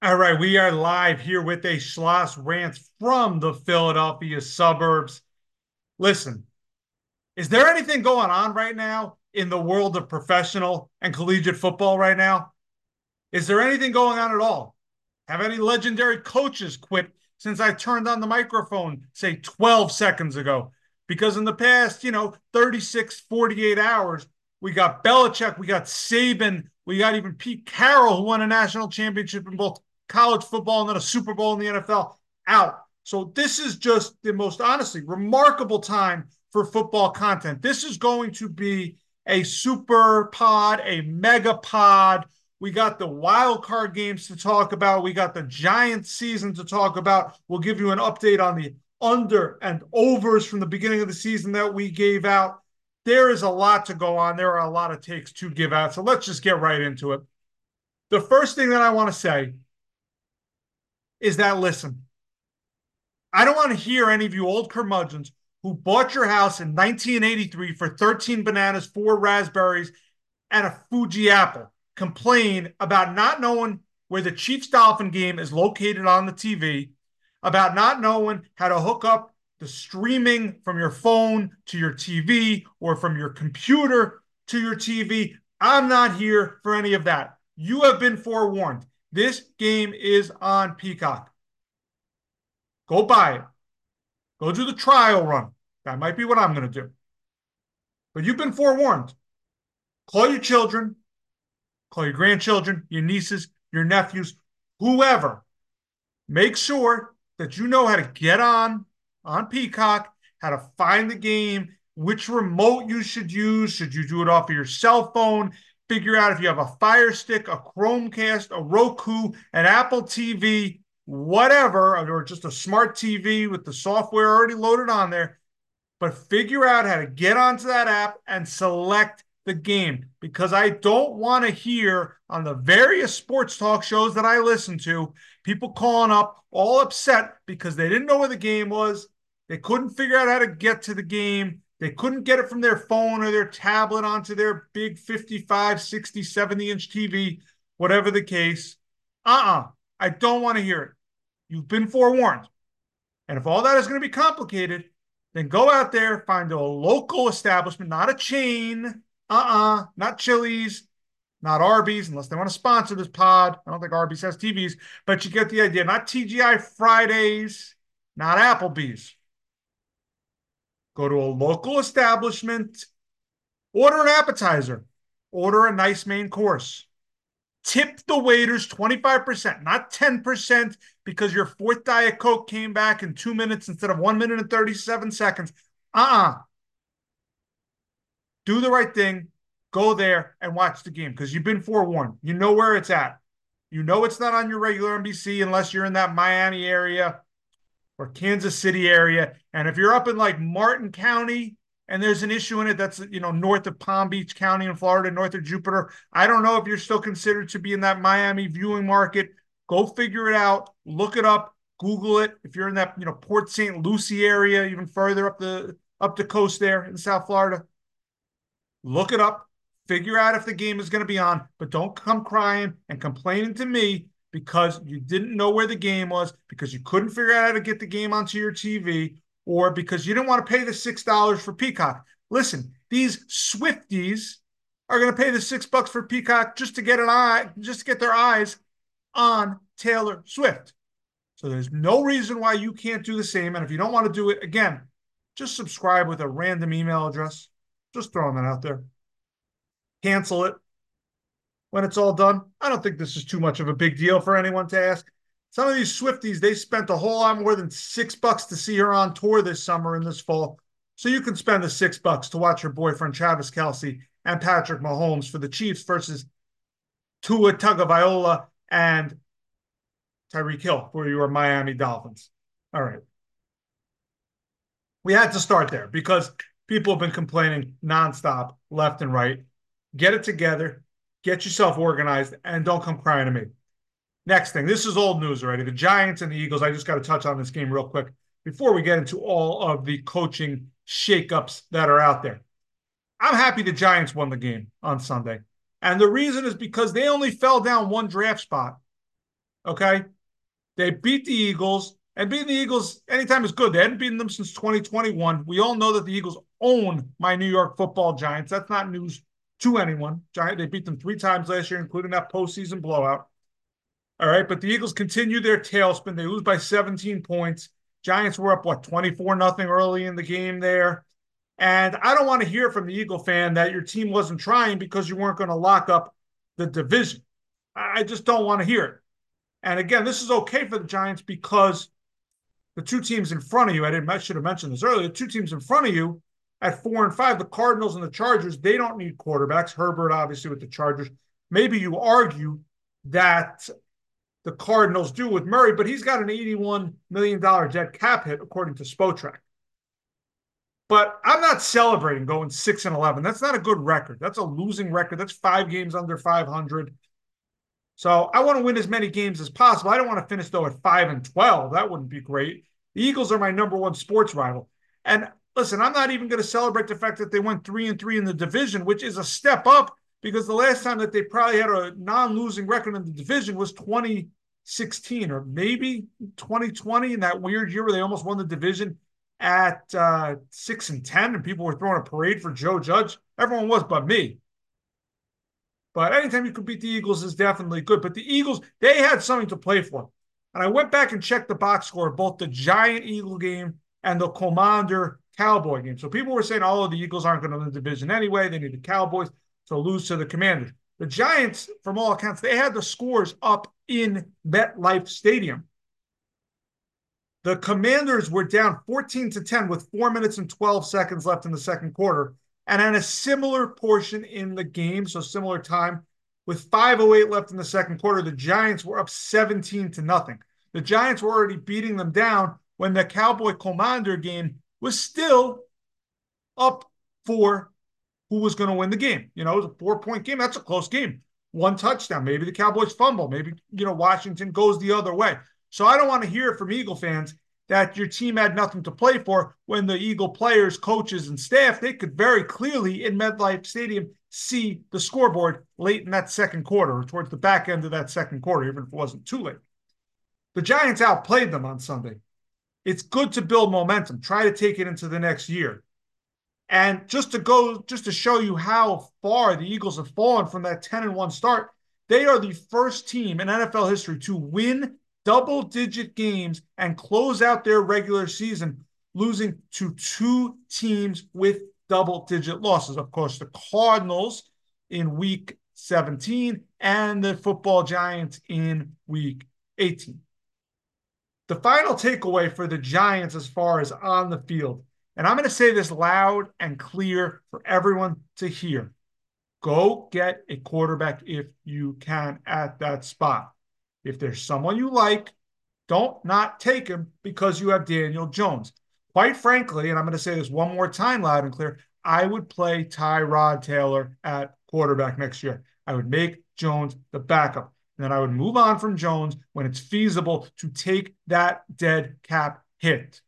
All right, we are live here with a Schloss rant from the Philadelphia suburbs. Listen, is there anything going on right now in the world of professional and collegiate football right now? Is there anything going on at all? Have any legendary coaches quit since I turned on the microphone, say 12 seconds ago? Because in the past, 36, 48 hours, we got Belichick, we got Saban, we got even Pete Carroll, who won a national championship in both college football and then a Super Bowl in the NFL, out. So this is just the most honestly remarkable time for football content. This is going to be a super pod, a mega pod. We got the wild card games to talk about. We got the Giants season to talk about. We'll give you an update on the under and overs from the beginning of the season that we gave out. There is a lot to go on. There are a lot of takes to give out. So let's just get right into it. The first thing that I want to say is that, listen, I don't want to hear any of you old curmudgeons who bought your house in 1983 for 13 bananas, 4 raspberries, and a Fuji apple complain about not knowing where the Chiefs Dolphin game is located on the TV, about not knowing how to hook up the streaming from your phone to your TV or from your computer to your TV. I'm not here for any of that. You have been forewarned. This game is on Peacock. Go buy it. Go do the trial run. That might be what I'm going to do. But you've been forewarned. Call your children, call your grandchildren, your nieces, your nephews, whoever. Make sure that you know how to get on Peacock, how to find the game, which remote you should use. Should you do it off of your cell phone? Figure out if you have a Fire Stick, a Chromecast, a Roku, an Apple TV, whatever, or just a smart TV with the software already loaded on there. But figure out how to get onto that app and select the game, because I don't want to hear on the various sports talk shows that I listen to people calling up all upset because they didn't know where the game was. They couldn't figure out how to get to the game. They couldn't get it from their phone or their tablet onto their big 55, 60, 70-inch TV, whatever the case. I don't want to hear it. You've been forewarned. And if all that is going to be complicated, then go out there, find a local establishment, not a chain, not Chili's, not Arby's, unless they want to sponsor this pod. I don't think Arby's has TVs, but you get the idea. Not TGI Fridays, not Applebee's. Go to a local establishment, order an appetizer, order a nice main course. Tip the waiters 25%, not 10%, because your fourth Diet Coke came back in 2 minutes instead of 1 minute and 37 seconds. Do the right thing. Go there and watch the game because you've been forewarned. You know where it's at. You know it's not on your regular NBC unless you're in that Miami area or Kansas City area. And if you're up in like Martin County and there's an issue in it that's, north of Palm Beach County in Florida, north of Jupiter, I don't know if you're still considered to be in that Miami viewing market. Go figure it out. Look it up. Google it. If you're in that, Port St. Lucie area, even further up the coast there in South Florida, look it up, figure out if the game is going to be on, but don't come crying and complaining to me because you didn't know where the game was, because you couldn't figure out how to get the game onto your TV, or because you didn't want to pay the $6 for Peacock. Listen, these Swifties are going to pay the $6 for Peacock just to get their eyes on Taylor Swift. So there's no reason why you can't do the same. And if you don't want to do it, again, just subscribe with a random email address. Just throwing that out there. Cancel it when it's all done. I don't think this is too much of a big deal for anyone to ask. Some of these Swifties, they spent a whole lot more than $6 to see her on tour this summer and this fall. So you can spend the $6 to watch your boyfriend Travis Kelce and Patrick Mahomes for the Chiefs versus Tua Tagovailoa and Tyreek Hill for your Miami Dolphins. All right. We had to start there because people have been complaining nonstop, left and right. Get it together, get yourself organized, and don't come crying to me. Next thing, this is old news already. The Giants and the Eagles. I just got to touch on this game real quick before we get into all of the coaching shakeups that are out there. I'm happy the Giants won the game on Sunday. And the reason is because they only fell down one draft spot Okay. They beat the Eagles, and beating the Eagles anytime is good. They hadn't beaten them since 2021. We all know that the Eagles own my New York Football Giants. That's not news to anyone. They beat them 3 times last year, including that postseason blowout. All right, but the Eagles continue their tailspin. They lose by 17 points. Giants were up, what, 24-0 early in the game there. And I don't want to hear from the Eagle fan that your team wasn't trying because you weren't going to lock up the division. I just don't want to hear it. And again, this is okay for the Giants because the two teams in front of you, I should have mentioned this earlier, the two teams in front of you at 4-5, the Cardinals and the Chargers, they don't need quarterbacks. Herbert, obviously, with the Chargers. Maybe you argue that the Cardinals do with Murray, but he's got an $81 million dead cap hit, according to Spotrac. But I'm not celebrating going 6-11. That's not a good record. That's a losing record. That's 5 games under 500. So I want to win as many games as possible. I don't want to finish, though, at 5-12. That wouldn't be great. The Eagles are my number one sports rival. And listen, I'm not even going to celebrate the fact that they went 3-3 in the division, which is a step up because the last time that they probably had a non-losing record in the division was 2016 or maybe 2020, in that weird year where they almost won the division at 6-10, and people were throwing a parade for Joe Judge. Everyone was but me. But anytime you can beat the Eagles is definitely good. But the Eagles, they had something to play for. And I went back and checked the box score of both the Giant Eagle game and the Commander Cowboy game. So people were saying, oh, the Eagles aren't going to win the division anyway. They need the Cowboys to lose to the Commanders. The Giants, from all accounts, they had the scores up in MetLife Stadium. The Commanders were down 14-10 with 4 minutes and 12 seconds left in the second quarter. And at a similar portion in the game, so similar time, with 5:08 left in the second quarter, the Giants were up 17-0. The Giants were already beating them down when the Cowboy Commander game was still up for who was going to win the game. You know, it was a 4-point game. That's a close game. 1 touchdown. Maybe the Cowboys fumble. Maybe, Washington goes the other way. So I don't want to hear from Eagle fans that your team had nothing to play for when the Eagle players, coaches, and staff, they could very clearly in MetLife Stadium see the scoreboard late in that second quarter or towards the back end of that second quarter, even if it wasn't too late. The Giants outplayed them on Sunday. It's good to build momentum. Try to take it into the next year. And just to show you how far the Eagles have fallen from that 10-1 start, they are the first team in NFL history to win double-digit games and close out their regular season losing to 2 teams with double-digit losses. Of course, the Cardinals in Week 17 and the Football Giants in Week 18. The final takeaway for the Giants as far as on the field, and I'm going to say this loud and clear for everyone to hear. Go get a quarterback if you can at that spot. If there's someone you like, don't not take him because you have Daniel Jones. Quite frankly, and I'm going to say this one more time loud and clear, I would play Tyrod Taylor at quarterback next year. I would make Jones the backup. And then I would move on from Jones when it's feasible to take that dead cap hit.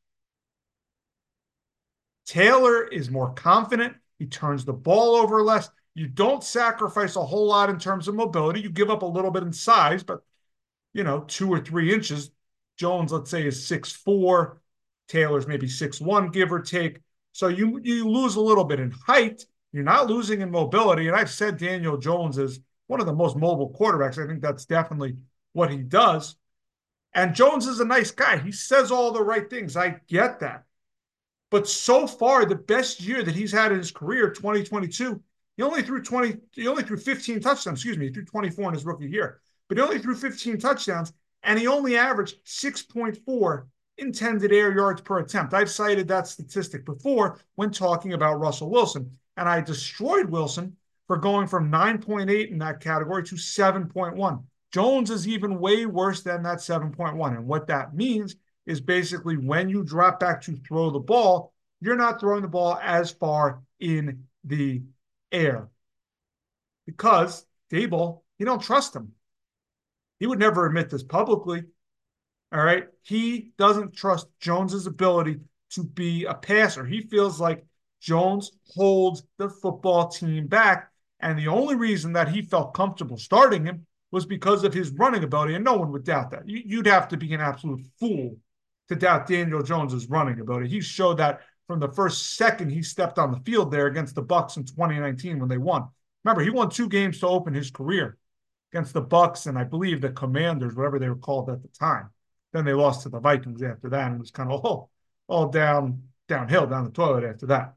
Taylor is more confident. He turns the ball over less. You don't sacrifice a whole lot in terms of mobility. You give up a little bit in size, but 2 or 3 inches. Jones, let's say, is 6'4". Taylor's maybe 6'1", give or take. So you lose a little bit in height. You're not losing in mobility. And I've said Daniel Jones is one of the most mobile quarterbacks. I think that's definitely what he does. And Jones is a nice guy. He says all the right things. I get that. But so far, the best year that he's had in his career, 2022, he only threw 15 touchdowns. He threw 24 in his rookie year. But he only threw 15 touchdowns, and he only averaged 6.4 intended air yards per attempt. I've cited that statistic before when talking about Russell Wilson, and I destroyed Wilson for going from 9.8 in that category to 7.1. Jones is even way worse than that 7.1, and what that means is basically when you drop back to throw the ball, you're not throwing the ball as far in the air because Daboll, you don't trust him. He would never admit this publicly. All right. He doesn't trust Jones's ability to be a passer. He feels like Jones holds the football team back. And the only reason that he felt comfortable starting him was because of his running ability, and no one would doubt that. You'd have to be an absolute fool to doubt Daniel Jones's running ability. He showed that from the first second he stepped on the field there against the Bucks in 2019 when they won. Remember, he won 2 games to open his career against the Bucks and I believe the Commanders, whatever they were called at the time. Then they lost to the Vikings after that, and it was kind of all downhill down the toilet after that.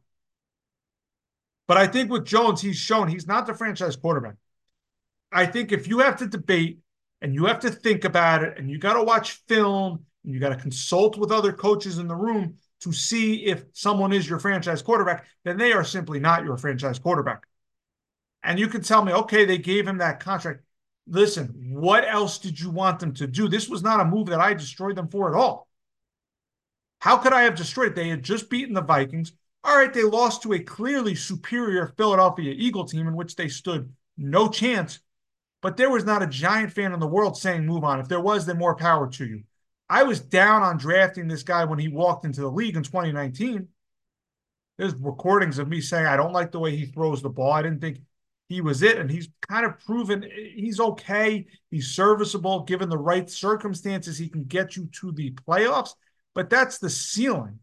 But I think with Jones, he's shown he's not the franchise quarterback. I think if you have to debate and you have to think about it and you got to watch film and you got to consult with other coaches in the room to see if someone is your franchise quarterback, then they are simply not your franchise quarterback. And you can tell me, okay, they gave him that contract. Listen, what else did you want them to do? This was not a move that I destroyed them for at all. How could I have destroyed it? They had just beaten the Vikings. All right, they lost to a clearly superior Philadelphia Eagle team in which they stood no chance. But there was not a Giant fan in the world saying move on. If there was, then more power to you. I was down on drafting this guy when he walked into the league in 2019. There's recordings of me saying I don't like the way he throws the ball. I didn't think he was it. And he's kind of proven he's okay. He's serviceable. Given the right circumstances, he can get you to the playoffs. But that's the ceiling.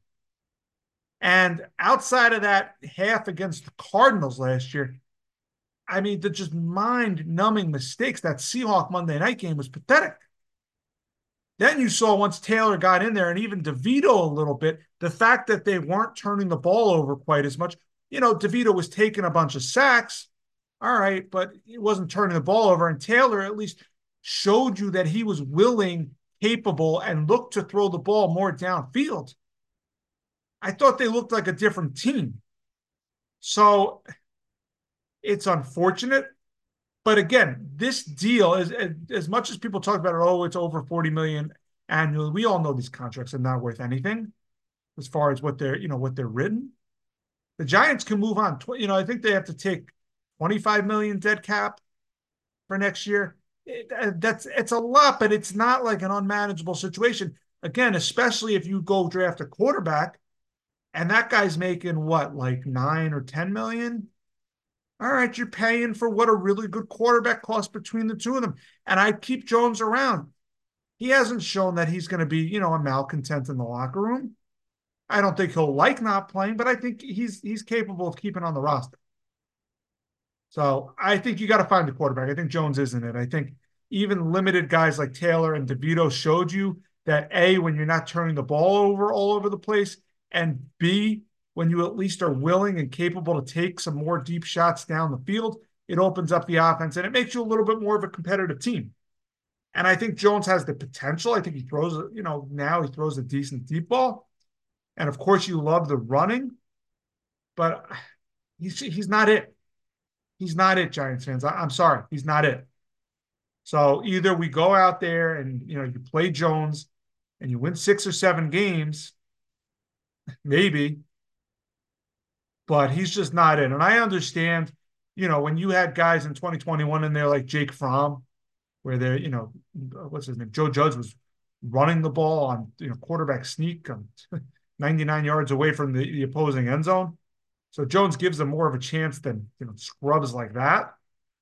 And outside of that half against the Cardinals last year, I mean, the just mind-numbing mistakes. That Seahawk Monday night game was pathetic. Then you saw once Taylor got in there and even DeVito a little bit, the fact that they weren't turning the ball over quite as much. You know, DeVito was taking a bunch of sacks. All right, but he wasn't turning the ball over. And Taylor at least showed you that he was willing, capable, and looked to throw the ball more downfield. I thought they looked like a different team. So it's unfortunate. But again, this deal is as much as people talk about it, oh, it's over 40 million annually. We all know these contracts are not worth anything as far as what they're written. The Giants can move on. I think they have to take 25 million dead cap for next year. It's a lot, but it's not like an unmanageable situation. Again, especially if you go draft a quarterback and that guy's making what, like 9 or 10 million? All right, you're paying for what a really good quarterback costs between the two of them. And I keep Jones around. He hasn't shown that he's going to be, a malcontent in the locker room. I don't think he'll like not playing, but I think he's capable of keeping on the roster. So I think you got to find a quarterback. I think Jones isn't it. I think even limited guys like Taylor and DeVito showed you that A, when you're not turning the ball over all over the place, and B, when you at least are willing and capable to take some more deep shots down the field, it opens up the offense and it makes you a little bit more of a competitive team. And I think Jones has the potential. I think he throws, now he throws a decent deep ball. And of course, you love the running, but he's not it. He's not it, Giants fans. I'm sorry. He's not it. So either we go out there and, you play Jones and you win 6 or 7 games, maybe, but he's just not it. And I understand, when you had guys in 2021 in there like Jake Fromm, where they're, what's his name? Joe Judge was running the ball on, quarterback sneak 99 yards away from the opposing end zone. So Jones gives them more of a chance than, scrubs like that.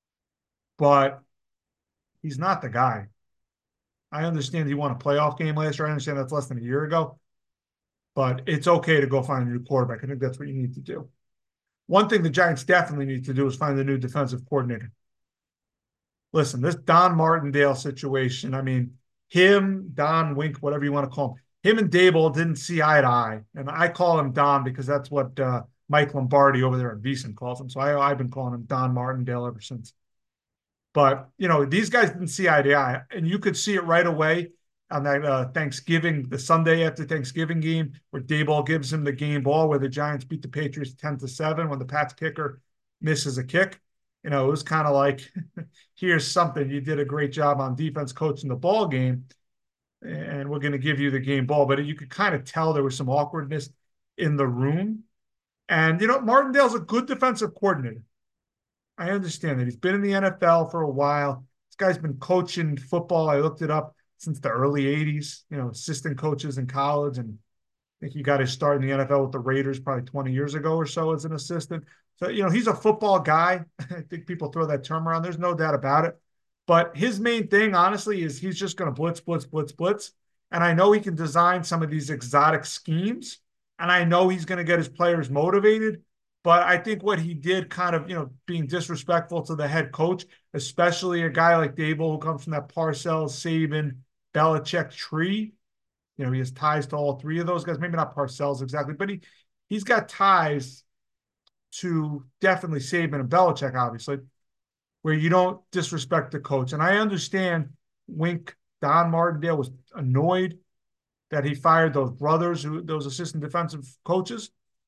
But he's not the guy. I understand he won a playoff game last year. I understand that's less than a year ago. But it's okay to go find a new quarterback. I think that's what you need to do. One thing the Giants definitely need to do is find a new defensive coordinator. Listen, this Don Martindale situation, I mean, him, Don Wink, whatever you want to call him and Daboll didn't see eye to eye. And I call him Don because that's what Mike Lombardi over there at VSiN calls him. So I've been calling him Don Martindale ever since. But, these guys didn't see eye to eye. And you could see it right away on that Thanksgiving, the Sunday after Thanksgiving game, where Daboll gives him the game ball, where the Giants beat the Patriots 10-7 when the Pats kicker misses a kick. It was kind of like, here's something. You did a great job on defense coaching the ball game, and we're going to give you the game ball. But you could kind of tell there was some awkwardness in the room. And, Martindale's a good defensive coordinator. I understand that. He's been in the NFL for a while. This guy's been coaching football. I looked it up since the early 80s, assistant coaches in college. And I think he got his start in the NFL with the Raiders probably 20 years ago or so as an assistant. So, he's a football guy. I think people throw that term around. There's no doubt about it. But his main thing, honestly, is he's just going to blitz, blitz, blitz, blitz. And I know he can design some of these exotic schemes. And I know he's going to get his players motivated. But I think what he did kind of, being disrespectful to the head coach, especially a guy like Dable who comes from that Parcells, Saban, Belichick tree. He has ties to all three of those guys. Maybe not Parcells exactly, but he's got ties to definitely Saban and Belichick, obviously, where you don't disrespect the coach. And I understand Wink Don Martindale was annoyed that he fired those brothers, those assistant defensive coaches,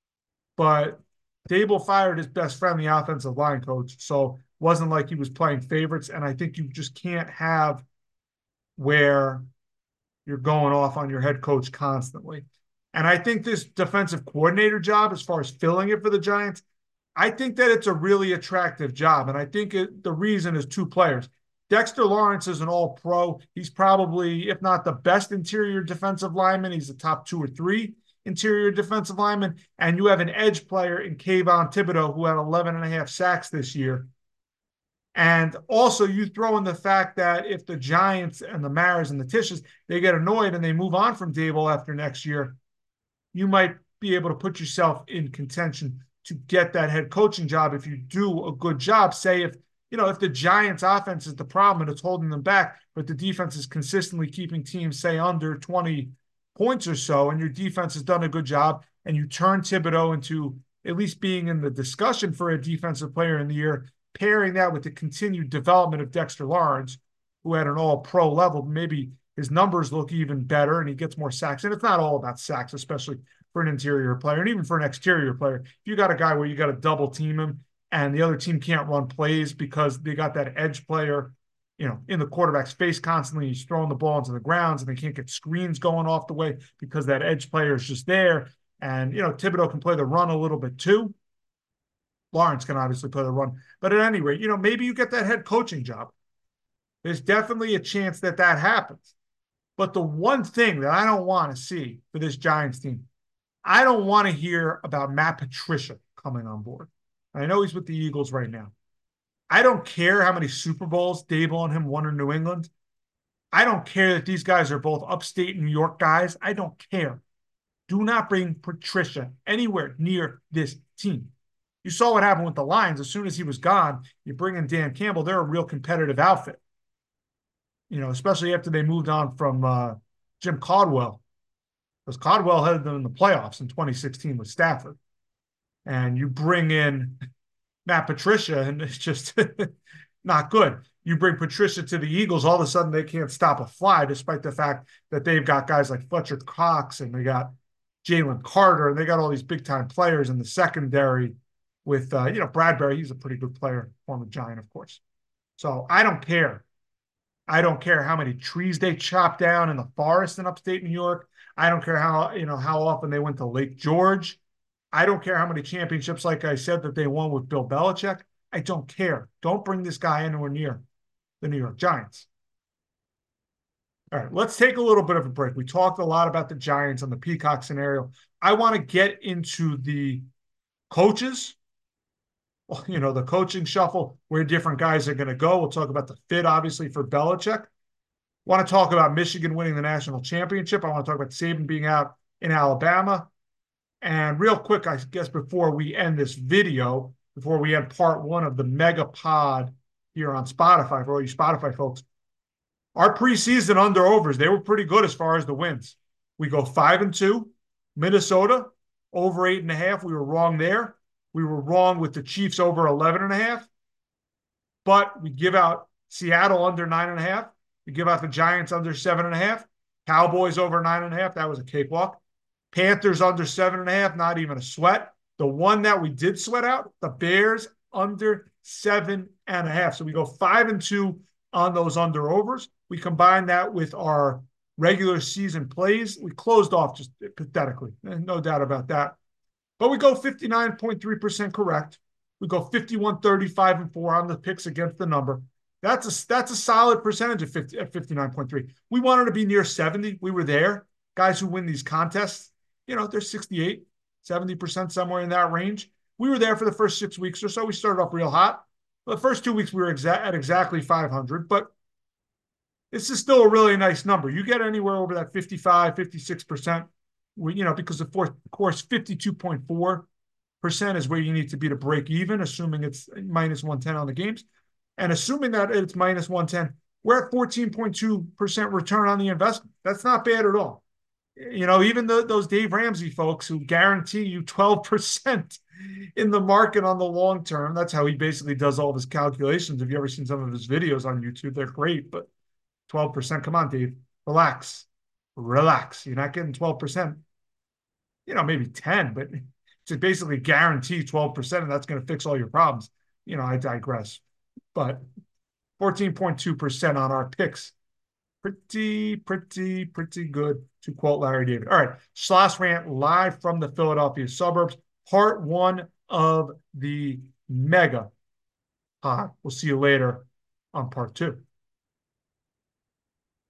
but Dable fired his best friend, the offensive line coach. So it wasn't like he was playing favorites. And I think you just can't have where you're going off on your head coach constantly. And I think this defensive coordinator job, as far as filling it for the Giants, I think that it's a really attractive job. And I think the reason is two players. Dexter Lawrence is an all-pro. He's probably, if not the best interior defensive lineman, he's the top 2 or 3 interior defensive lineman. And you have an edge player in Kayvon Thibodeaux who had 11 and a half sacks this year. And also you throw in the fact that if the Giants and the Maras and the Tisches, they get annoyed and they move on from Dable after next year, you might be able to put yourself in contention to get that head coaching job if you do a good job. Say if the Giants offense is the problem and it's holding them back, but the defense is consistently keeping teams, say, under 20 points or so, and your defense has done a good job, and you turn Thibodeaux into at least being in the discussion for a defensive player in the year, pairing that with the continued development of Dexter Lawrence, who had an all-pro level, maybe his numbers look even better and he gets more sacks. And it's not all about sacks, especially for an interior player and even for an exterior player. If you got a guy where you got to double team him and the other team can't run plays because they got that edge player, in the quarterback's face constantly, he's throwing the ball into the grounds and they can't get screens going off the way because that edge player is just there. And, Thibodeaux can play the run a little bit too. Lawrence can obviously play the run. But at any rate, maybe you get that head coaching job. There's definitely a chance that happens. But the one thing that I don't want to see for this Giants team, I don't want to hear about Matt Patricia coming on board. I know he's with the Eagles right now. I don't care how many Super Bowls Dable and him won in New England. I don't care that these guys are both upstate New York guys. I don't care. Do not bring Patricia anywhere near this team. You saw what happened with the Lions. As soon as he was gone, you bring in Dan Campbell. They're a real competitive outfit. Especially after they moved on from Jim Caldwell. Because Caldwell had them in the playoffs in 2016 with Stafford. And you bring in Matt Patricia, and it's just not good. You bring Patricia to the Eagles, all of a sudden they can't stop a fly, despite the fact that they've got guys like Fletcher Cox and they got Jalen Carter, and they got all these big-time players in the secondary with, Bradbury. He's a pretty good player, former Giant, of course. So I don't care. I don't care how many trees they chop down in the forest in upstate New York. I don't care how often they went to Lake George. I don't care how many championships, like I said, that they won with Bill Belichick. I don't care. Don't bring this guy anywhere near the New York Giants. All right, let's take a little bit of a break. We talked a lot about the Giants and the Peacock scenario. I want to get into the coaches, the coaching shuffle, where different guys are going to go. We'll talk about the fit, obviously, for Belichick. Want to talk about Michigan winning the national championship. I want to talk about Saban being out in Alabama. And real quick, I guess, before we end this video, before we end part 1 of the mega pod here on Spotify, for all you Spotify folks, our preseason under-overs, they were pretty good as far as the wins. We go 5-2. Minnesota, over 8.5. We were wrong there. We were wrong with the Chiefs over 11.5. But we give out Seattle under 9.5. We give out the Giants under 7.5. Cowboys over 9.5. That was a cakewalk. Panthers under 7.5, not even a sweat. The one that we did sweat out, the Bears under 7.5. So we go 5-2 on those under-overs. We combine that with our regular season plays. We closed off just pathetically, no doubt about that. But we go 59.3% correct. We go 51-35-4 on the picks against the number. That's a solid percentage at 59.3. We wanted to be near 70. We were there. Guys who win these contests, they're 68, 70%, somewhere in that range. We were there for the first 6 weeks or so. We started off real hot. The first 2 weeks we were at exactly 500, but this is still a really nice number. You get anywhere over that 55, 56%, because of course, 52.4% is where you need to be to break even, assuming it's minus 110 on the games. And assuming that it's minus 110, we're at 14.2% return on the investment. That's not bad at all. Even those Dave Ramsey folks who guarantee you 12% in the market on the long term, that's how he basically does all of his calculations. Have you ever seen some of his videos on YouTube? They're great, but 12%, come on, Dave, relax. Relax. You're not getting 12%, maybe 10, but to basically guarantee 12%, and that's going to fix all your problems. I digress. But 14.2% on our picks. Pretty good, to quote Larry David. All right, Schloss Rant live from the Philadelphia suburbs, part one of the mega pod. We'll see you later on part two.